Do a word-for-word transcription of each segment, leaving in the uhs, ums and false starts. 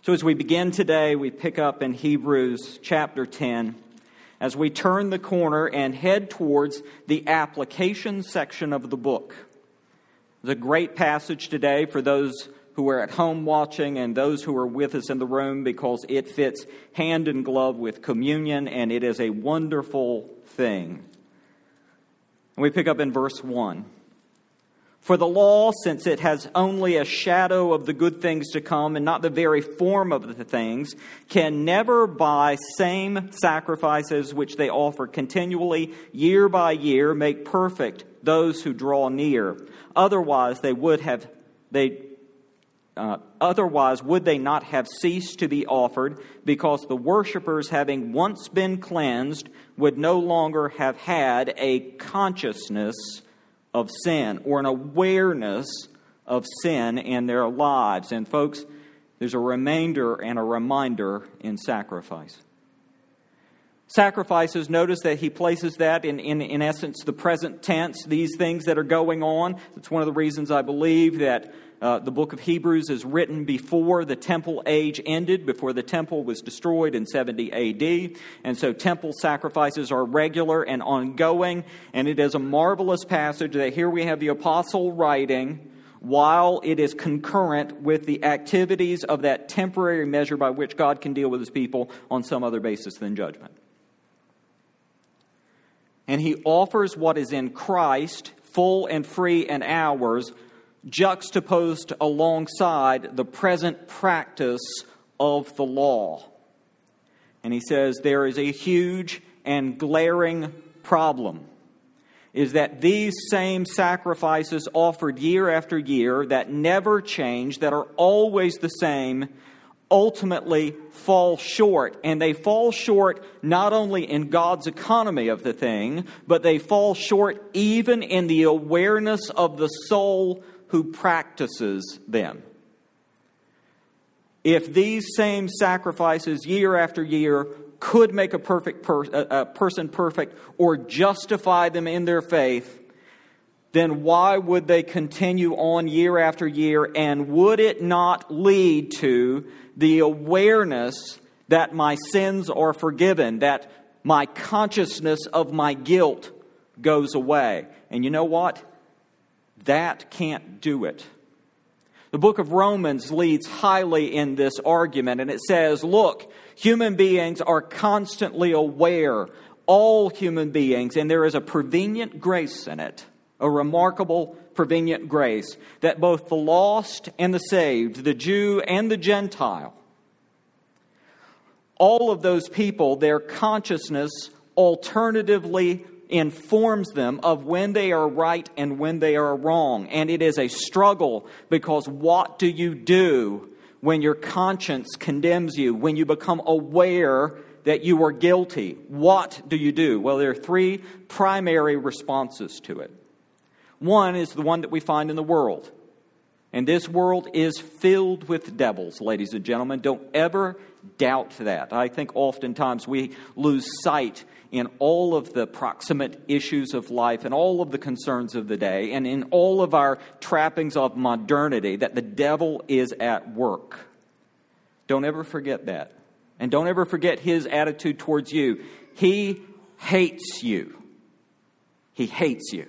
So as we begin today, we pick up in Hebrews chapter ten as we turn the corner and head towards the application section of the book. It's a great passage today for those who are at home watching and those who are with us in the room because it fits hand in glove with communion and it is a wonderful thing. And we pick up in verse one. For the law, since it has only a shadow of the good things to come and not the very form of the things, can never by same sacrifices which they offer continually year by year make perfect those who draw near. Otherwise they would have they uh, otherwise would they not have ceased to be offered, because the worshippers, having once been cleansed, would no longer have had a consciousness of sin or an awareness of sin in their lives. And folks, there's a remainder and a reminder in sacrifice. Sacrifices, notice that he places that in, in, in essence, the present tense, these things that are going on. It's one of the reasons I believe that uh, the book of Hebrews is written before the temple age ended, before the temple was destroyed in seventy A D. And so temple sacrifices are regular and ongoing. And it is a marvelous passage that here we have the apostle writing while it is concurrent with the activities of that temporary measure by which God can deal with his people on some other basis than judgment. And he offers what is in Christ, full and free and ours, juxtaposed alongside the present practice of the law. And he says there is a huge and glaring problem, is that these same sacrifices offered year after year that never change, that are always the same, ultimately fall short. And they fall short not only in God's economy of the thing, but they fall short even in the awareness of the soul who practices them. If these same sacrifices year after year could make a perfect per, a, a person perfect or justify them in their faith, then why would they continue on year after year? And would it not lead to the awareness that my sins are forgiven, that my consciousness of my guilt goes away? And you know what? That can't do it. The book of Romans leads highly in this argument, and it says, look, human beings are constantly aware, all human beings, and there is a prevenient grace in it, a remarkable prevenient grace, that both the lost and the saved, the Jew and the Gentile, all of those people, their consciousness alternatively informs them of when they are right and when they are wrong. And it is a struggle, because what do you do when your conscience condemns you, when you become aware that you are guilty? What do you do? Well, there are three primary responses to it. One is the one that we find in the world. And this world is filled with devils, ladies and gentlemen. Don't ever doubt that. I think oftentimes we lose sight in all of the proximate issues of life and all of the concerns of the day and in all of our trappings of modernity that the devil is at work. Don't ever forget that. And don't ever forget his attitude towards you. He hates you. He hates you.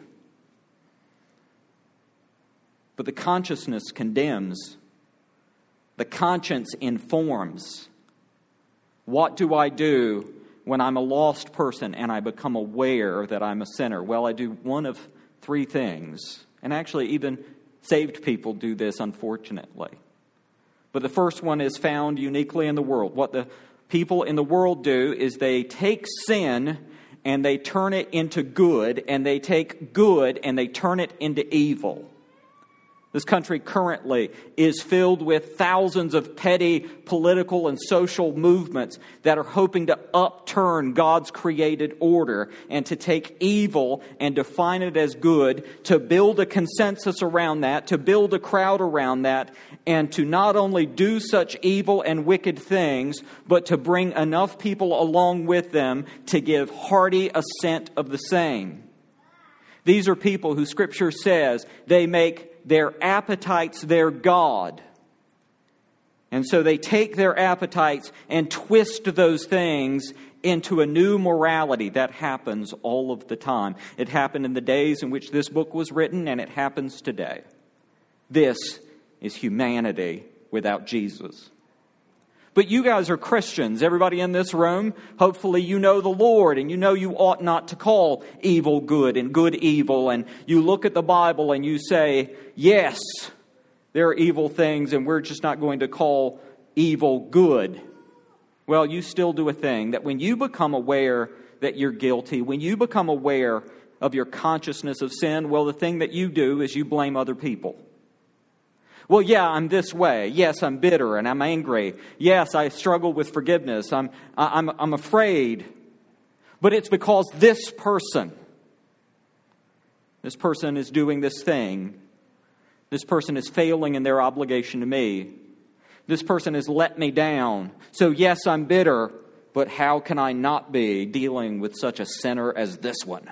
But the consciousness condemns. The conscience informs. What do I do when I'm a lost person and I become aware that I'm a sinner? Well, I do one of three things. And actually, even saved people do this, unfortunately. But the first one is found uniquely in the world. What the people in the world do is they take sin and they turn it into good, and they take good and they turn it into evil. This country currently is filled with thousands of petty political and social movements that are hoping to upturn God's created order and to take evil and define it as good, to build a consensus around that, to build a crowd around that, and to not only do such evil and wicked things, but to bring enough people along with them to give hearty assent of the same. These are people who Scripture says they make their appetites their God. And so they take their appetites and twist those things into a new morality. That happens all of the time. It happened in the days in which this book was written, and it happens today. This is humanity without Jesus. But you guys are Christians. Everybody in this room, hopefully you know the Lord, and you know you ought not to call evil good and good evil. And you look at the Bible and you say, yes, there are evil things, and we're just not going to call evil good. Well, you still do a thing that when you become aware that you're guilty, when you become aware of your consciousness of sin, well, the thing that you do is you blame other people. Well, yeah, I'm this way. Yes, I'm bitter and I'm angry. Yes, I struggle with forgiveness. I'm, I'm, I'm afraid. But it's because this person, this person is doing this thing. This person is failing in their obligation to me. This person has let me down. So yes, I'm bitter, but how can I not be dealing with such a sinner as this one?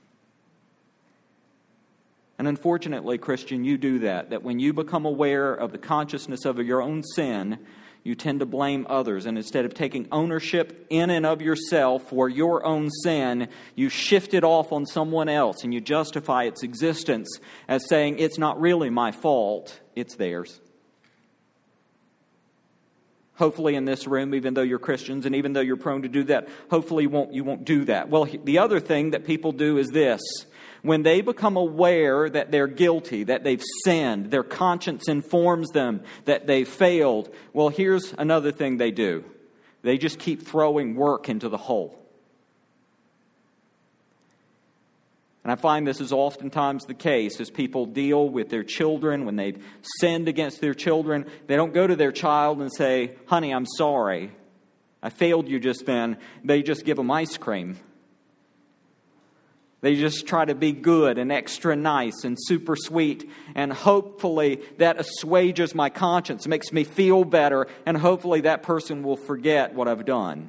And unfortunately, Christian, you do that. That when you become aware of the consciousness of your own sin, you tend to blame others. And instead of taking ownership in and of yourself for your own sin, you shift it off on someone else and you justify its existence as saying, it's not really my fault, it's theirs. Hopefully in this room, even though you're Christians and even though you're prone to do that, hopefully you won't, you won't do that. Well, the other thing that people do is this. When they become aware that they're guilty, that they've sinned, their conscience informs them that they've failed, well, here's another thing they do. They just keep throwing work into the hole. And I find this is oftentimes the case as people deal with their children. When they've sinned against their children, they don't go to their child and say, honey, I'm sorry. I failed you just then. They just give them ice cream. They just try to be good and extra nice and super sweet. And hopefully that assuages my conscience, makes me feel better. And hopefully that person will forget what I've done.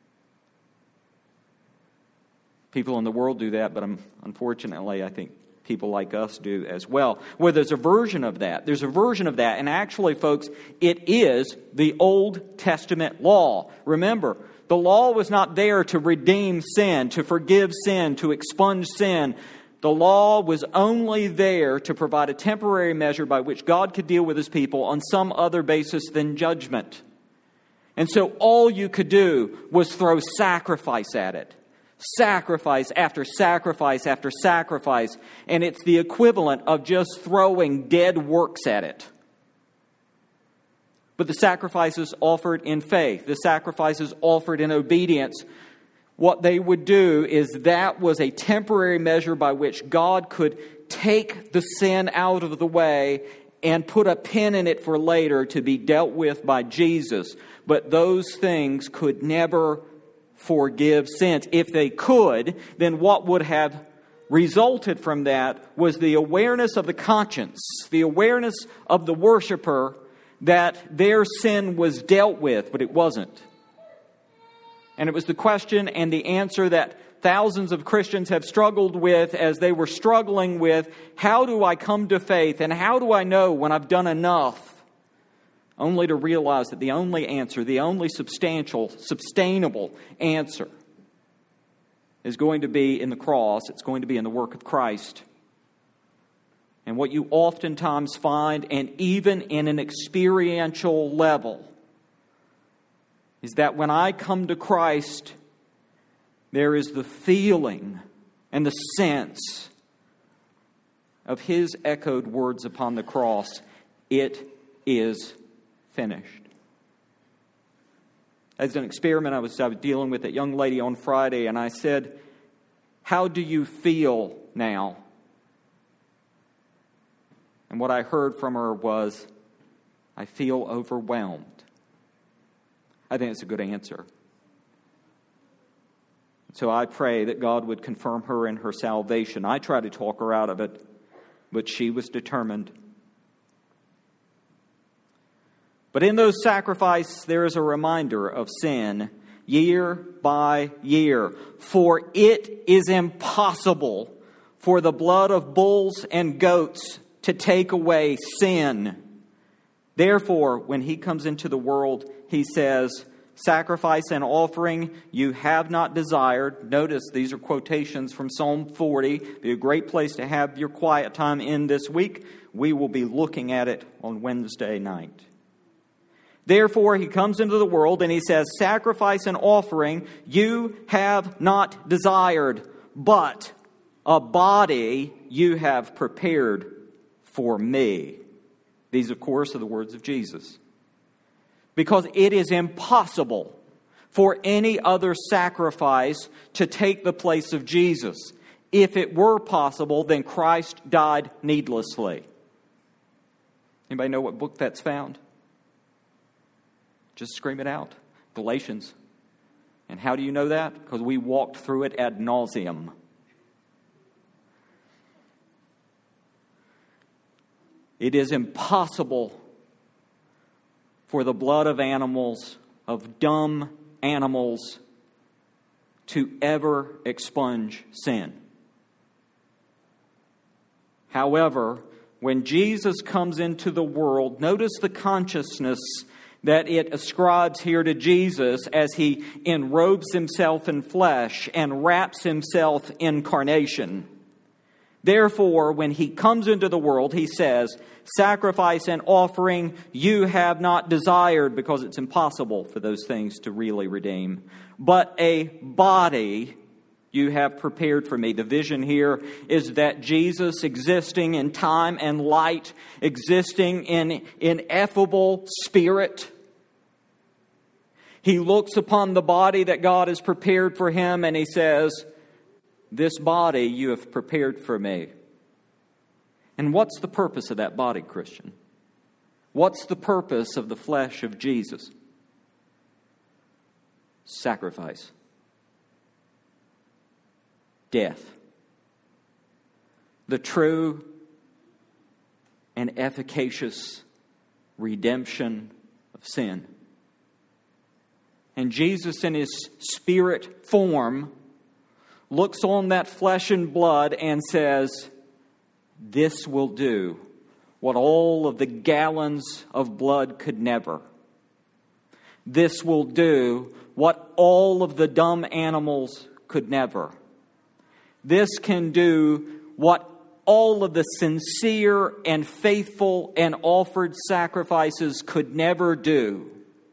People in the world do that, but unfortunately, I think people like us do as well. Well, there's a version of that. There's a version of that. And actually, folks, it is the Old Testament law. Remember, the law was not there to redeem sin, to forgive sin, to expunge sin. The law was only there to provide a temporary measure by which God could deal with His people on some other basis than judgment. And so all you could do was throw sacrifice at it. Sacrifice after sacrifice after sacrifice. And it's the equivalent of just throwing dead works at it. But the sacrifices offered in faith, the sacrifices offered in obedience, what they would do is that was a temporary measure by which God could take the sin out of the way and put a pin in it for later to be dealt with by Jesus. But those things could never forgive sins. If they could, then what would have resulted from that was the awareness of the conscience, the awareness of the worshiper that their sin was dealt with, but it wasn't. And it was the question and the answer that thousands of Christians have struggled with as they were struggling with, how do I come to faith and how do I know when I've done enough? Only to realize that the only answer, the only substantial, sustainable answer is going to be in the cross. It's going to be in the work of Christ. And what you oftentimes find, and even in an experiential level, is that when I come to Christ, there is the feeling and the sense of His echoed words upon the cross, it is finished. As an experiment, I was, I was dealing with a young lady on Friday, and I said, how do you feel now? And what I heard from her was, I feel overwhelmed. I think it's a good answer. So I pray that God would confirm her in her salvation. I tried to talk her out of it, but she was determined. But in those sacrifices, there is a reminder of sin year by year. For it is impossible for the blood of bulls and goats to take away sin. Therefore, when he comes into the world, he says, sacrifice and offering you have not desired. Notice these are quotations from Psalm forty. Be a great place to have your quiet time in this week. We will be looking at it on Wednesday night. Therefore, he comes into the world and he says, sacrifice and offering you have not desired, but a body you have prepared for me. These, of course, are the words of Jesus. Because it is impossible for any other sacrifice to take the place of Jesus. If it were possible, then Christ died needlessly. Anybody know what book that's found? Just scream it out. Galatians. And how do you know that? Because we walked through it ad nauseum. It is impossible for the blood of animals, of dumb animals, to ever expunge sin. However, when Jesus comes into the world, notice the consciousness that it ascribes here to Jesus as he enrobes himself in flesh and wraps himself in carnation. Therefore, when he comes into the world, he says, sacrifice and offering you have not desired, because it's impossible for those things to really redeem, but a body you have prepared for me. The vision here is that Jesus, existing in time and light, existing in ineffable spirit, he looks upon the body that God has prepared for him and he says, this body you have prepared for me. And what's the purpose of that body, Christian? What's the purpose of the flesh of Jesus? Sacrifice. Death. The true and efficacious redemption of sin. And Jesus in his spirit form looks on that flesh and blood and says, this will do what all of the gallons of blood could never. This will do what all of the dumb animals could never. This can do what all of the sincere and faithful and offered sacrifices could never do.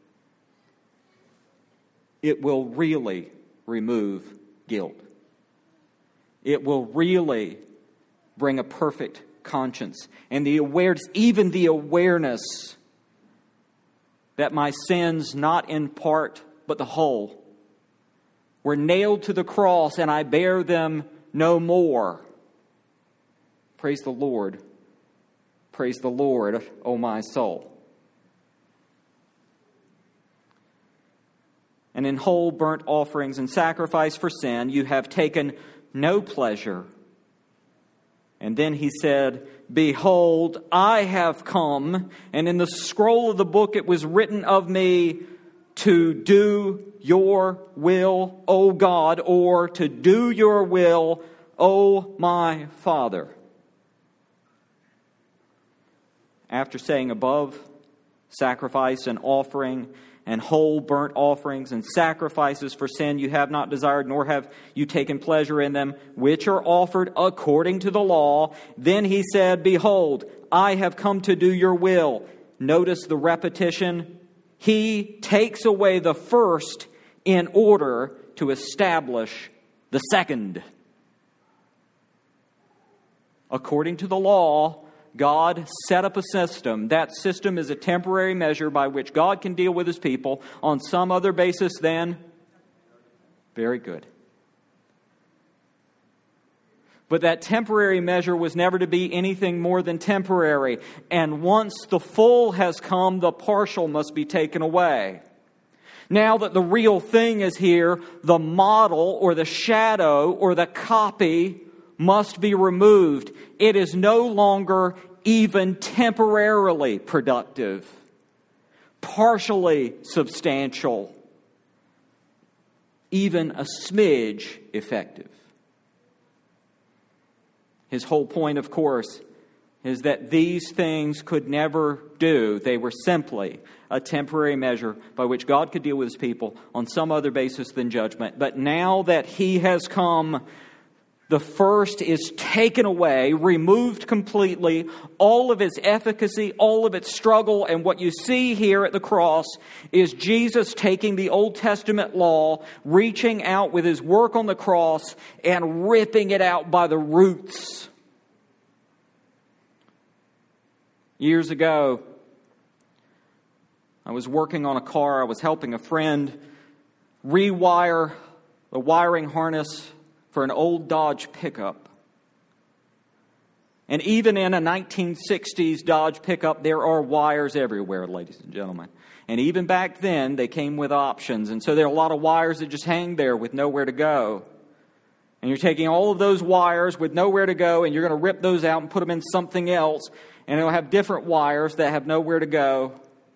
It will really remove guilt. It will really bring a perfect conscience. And the awareness, even the awareness that my sins, not in part, but the whole, were nailed to the cross and I bear them no more. Praise the Lord. Praise the Lord, O my soul. And in whole burnt offerings and sacrifice for sin, you have taken no pleasure. And then he said, behold, I have come, and in the scroll of the book it was written of me to do your will, O God, or to do your will, O my Father. After saying above, sacrifice and offering and whole burnt offerings and sacrifices for sin you have not desired, nor have you taken pleasure in them, which are offered according to the law. Then he said, behold, I have come to do your will. Notice the repetition. He takes away the first in order to establish the second. According to the law, God set up a system. That system is a temporary measure by which God can deal with his people on some other basis than. Very good. But that temporary measure was never to be anything more than temporary. And once the full has come, the partial must be taken away. Now that the real thing is here, the model or the shadow or the copy must be removed. It is no longer even temporarily productive, partially substantial, even a smidge effective. His whole point, of course, is that these things could never do. They were simply a temporary measure by which God could deal with His people on some other basis than judgment. But now that He has come, the first is taken away, removed completely, all of its efficacy, all of its struggle. And what you see here at the cross is Jesus taking the Old Testament law, reaching out with His work on the cross, and ripping it out by the roots. Years ago, I was working on a car. I was helping a friend rewire the wiring harness for an old Dodge pickup. And even in a nineteen sixties Dodge pickup, there are wires everywhere, ladies and gentlemen. And even back then, they came with options. And so there are a lot of wires that just hang there with nowhere to go. And you're taking all of those wires with nowhere to go, and you're going to rip those out and put them in something else. And it'll have different wires that have nowhere to go.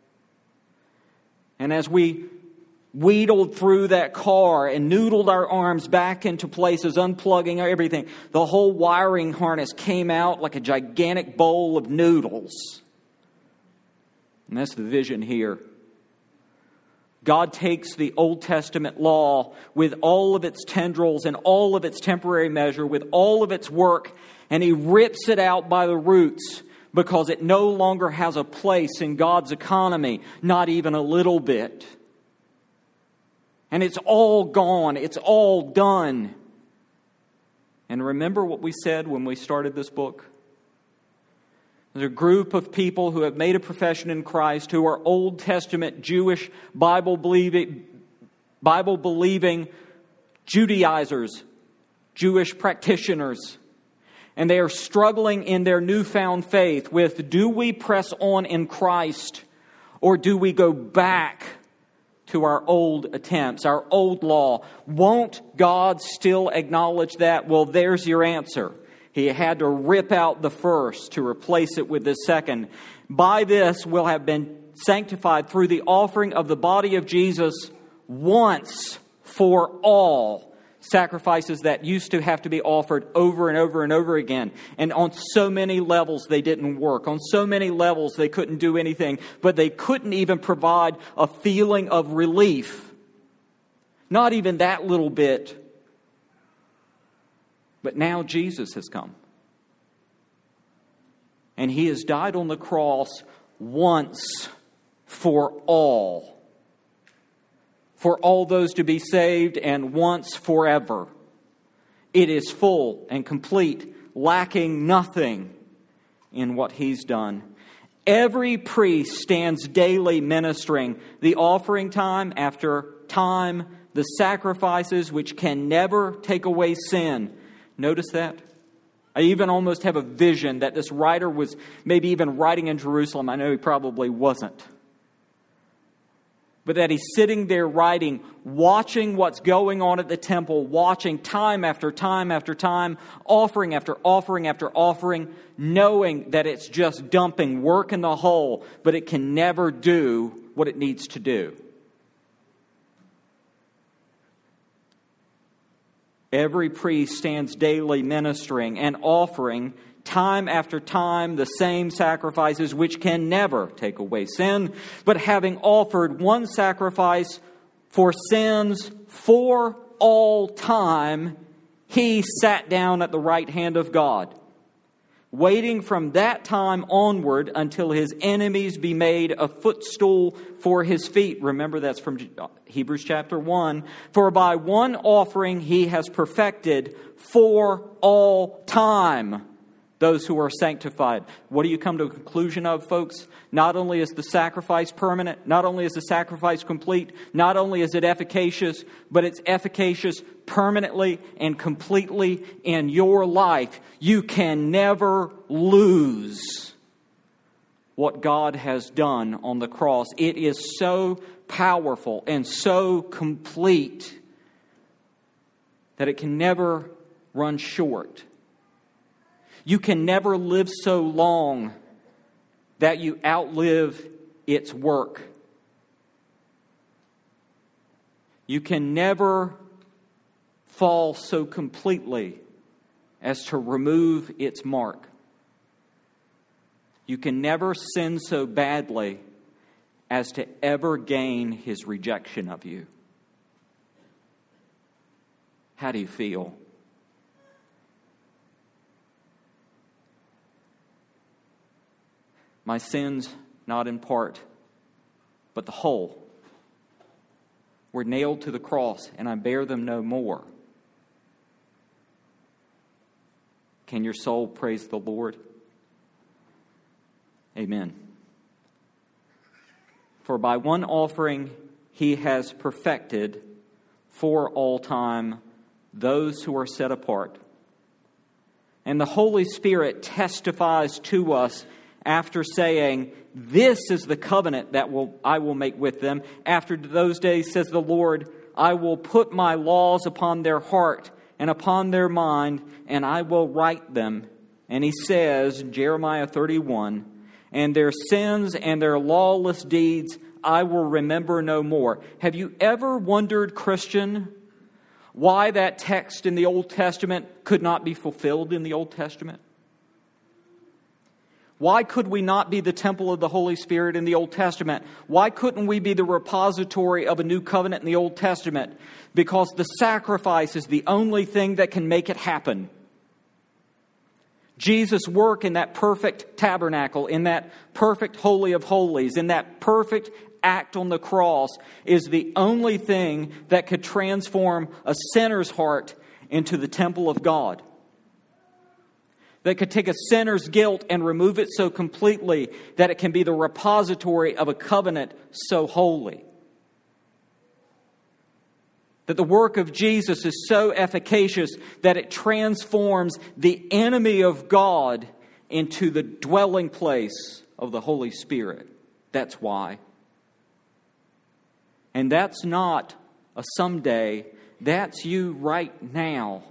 And as we wheedled through that car and noodled our arms back into places, unplugging everything, the whole wiring harness came out like a gigantic bowl of noodles. And that's the vision here. God takes the Old Testament law with all of its tendrils and all of its temporary measure, with all of its work, and He rips it out by the roots, because it no longer has a place in God's economy, not even a little bit. And it's all gone. It's all done. And remember what we said when we started this book? There's a group of people who have made a profession in Christ, who are Old Testament Jewish Bible-believing, Bible-believing Judaizers, Jewish practitioners. And they are struggling in their newfound faith with, do we press on in Christ, or do we go back to our old attempts, our old law? Won't God still acknowledge that? Well, there's your answer. He had to rip out the first to replace it with the second. By this we'll have been sanctified through the offering of the body of Jesus once for all. Sacrifices that used to have to be offered over and over and over again. And on so many levels they didn't work. On so many levels they couldn't do anything. But they couldn't even provide a feeling of relief. Not even that little bit. But now Jesus has come. And He has died on the cross once for all. For all those to be saved, and once forever. It is full and complete, lacking nothing in what He's done. Every priest stands daily ministering the offering time after time, the sacrifices which can never take away sin. Notice that? I even almost have a vision that this writer was maybe even writing in Jerusalem. I know he probably wasn't. But that he's sitting there writing, watching what's going on at the temple, watching time after time after time, offering after offering after offering, knowing that it's just dumping work in the hole, but it can never do what it needs to do. Every priest stands daily ministering and offering time after time the same sacrifices which can never take away sin, but having offered one sacrifice for sins for all time, He sat down at the right hand of God, waiting from that time onward until His enemies be made a footstool for His feet. Remember, that's from Hebrews chapter one. For by one offering He has perfected for all time those who are sanctified. What do you come to a conclusion of, folks? Not only is the sacrifice permanent, not only is the sacrifice complete, not only is it efficacious, but it's efficacious permanently and completely in your life. You can never lose what God has done on the cross. It is so powerful and so complete that it can never run short. You can never live so long that you outlive its work. You can never fall so completely as to remove its mark. You can never sin so badly as to ever gain His rejection of you. How do you feel? My sins, not in part, but the whole, were nailed to the cross, and I bear them no more. Can your soul praise the Lord? Amen. For by one offering He has perfected for all time those who are set apart. And the Holy Spirit testifies to us after saying, "This is the covenant that will I will make with them. After those days, says the Lord, I will put my laws upon their heart and upon their mind, and I will write them." And He says, Jeremiah thirty-one, "And their sins and their lawless deeds I will remember no more." Have you ever wondered, Christian, why that text in the Old Testament could not be fulfilled in the Old Testament? Why could we not be the temple of the Holy Spirit in the Old Testament? Why couldn't we be the repository of a new covenant in the Old Testament? Because the sacrifice is the only thing that can make it happen. Jesus' work in that perfect tabernacle, in that perfect Holy of Holies, in that perfect act on the cross is the only thing that could transform a sinner's heart into the temple of God. That could take a sinner's guilt and remove it so completely that it can be the repository of a covenant so holy. That the work of Jesus is so efficacious that it transforms the enemy of God into the dwelling place of the Holy Spirit. That's why. And that's not a someday, that's you right now.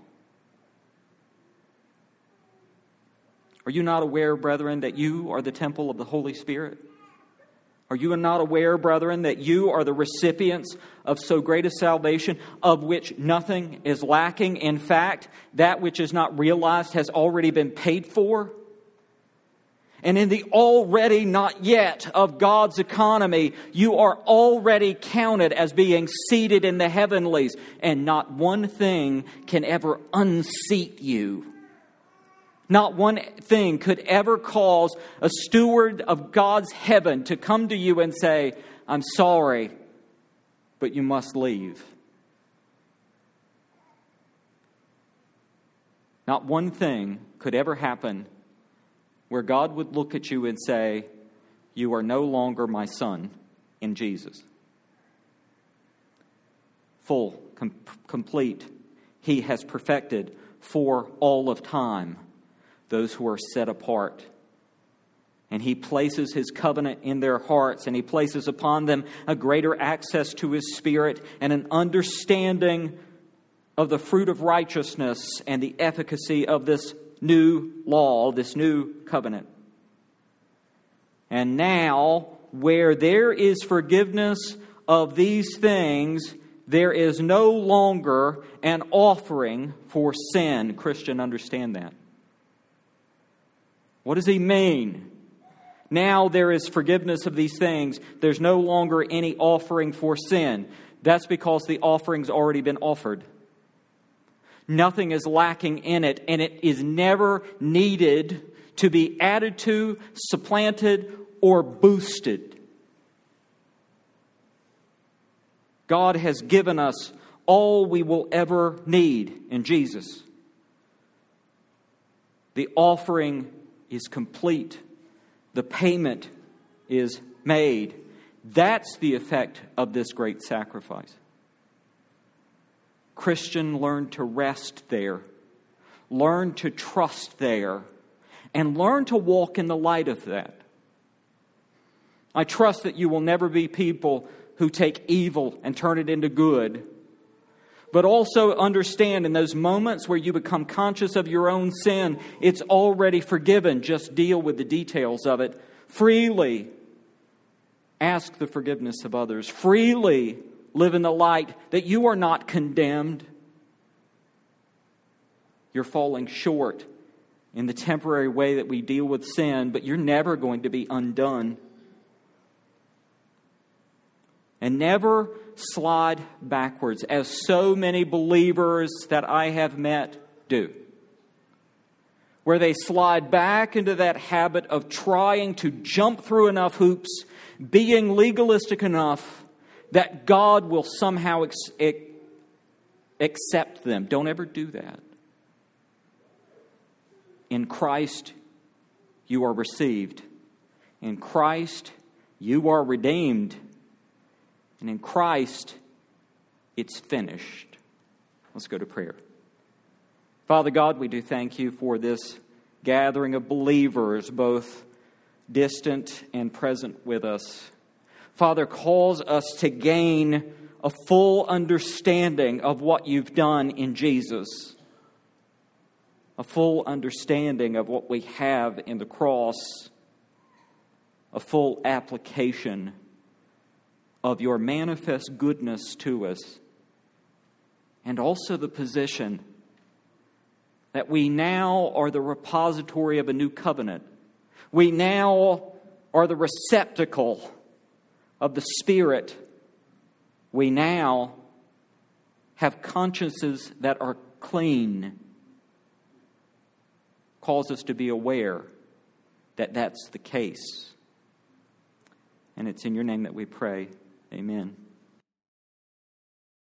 Are you not aware, brethren, that you are the temple of the Holy Spirit? Are you not aware, brethren, that you are the recipients of so great a salvation, of which nothing is lacking? In fact, that which is not realized has already been paid for. And in the already not yet of God's economy, you are already counted as being seated in the heavenlies, and not one thing can ever unseat you. Not one thing could ever cause a steward of God's heaven to come to you and say, "I'm sorry, but you must leave." Not one thing could ever happen where God would look at you and say, "You are no longer my son in Jesus." Full, com- complete, He has perfected for all of time those who are set apart. And He places His covenant in their hearts, and He places upon them a greater access to His Spirit and an understanding of the fruit of righteousness and the efficacy of this new law, this new covenant. And now, where there is forgiveness of these things, there is no longer an offering for sin. Christian, understand that. What does He mean? Now there is forgiveness of these things. There's no longer any offering for sin. That's because the offering's already been offered. Nothing is lacking in it, and it is never needed to be added to, supplanted, or boosted. God has given us all we will ever need in Jesus. The offering is complete. The payment is made. That's the effect of this great sacrifice. Christian, learn to rest there. Learn to trust there. And learn to walk in the light of that. I trust that you will never be people who take evil and turn it into good. But also understand in those moments where you become conscious of your own sin, it's already forgiven. Just deal with the details of it. Freely ask the forgiveness of others. Freely live in the light that you are not condemned. You're falling short in the temporary way that we deal with sin, but you're never going to be undone. And never slide backwards, as so many believers that I have met do, where they slide back into that habit of trying to jump through enough hoops, being legalistic enough that God will somehow ex- ex- accept them. Don't ever do that. In Christ, you are received. In Christ, you are redeemed. And in Christ, it's finished. Let's go to prayer. Father God, we do thank you for this gathering of believers, both distant and present with us. Father, cause us to gain a full understanding of what you've done in Jesus. A full understanding of what we have in the cross. A full application of your manifest goodness to us. And also the position that we now are the repository of a new covenant. We now are the receptacle of the Spirit. We now have consciences that are clean. Calls us to be aware that that's the case. And it's in your name that we pray. Amen.